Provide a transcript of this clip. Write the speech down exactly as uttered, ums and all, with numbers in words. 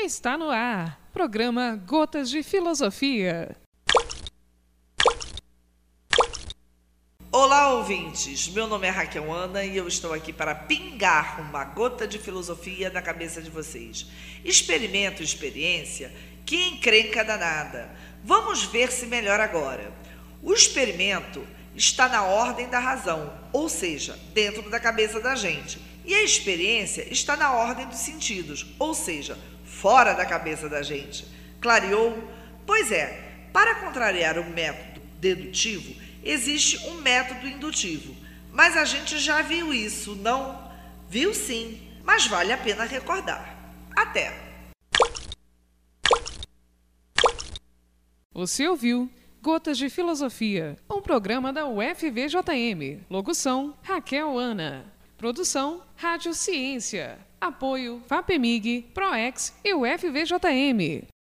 Está no ar, programa Gotas de Filosofia. Olá, ouvintes! Meu nome é Raquel Ana e eu estou aqui para pingar uma gota de filosofia na cabeça de vocês. Experimento, experiência, que encrenca danada. Vamos ver se melhora agora. O experimento está na ordem da razão, ou seja, dentro da cabeça da gente. E a experiência está na ordem dos sentidos, ou seja, fora da cabeça da gente. Clareou? Pois é, para contrariar o método dedutivo, existe um método indutivo. Mas a gente já viu isso, não? Viu sim, mas vale a pena recordar. Até! Você ouviu Gotas de Filosofia, um programa da U F V J M. Locução, Raquel Ana. Produção, Rádio Ciência. Apoio, FAPEMIG, PROEX e U F V J M.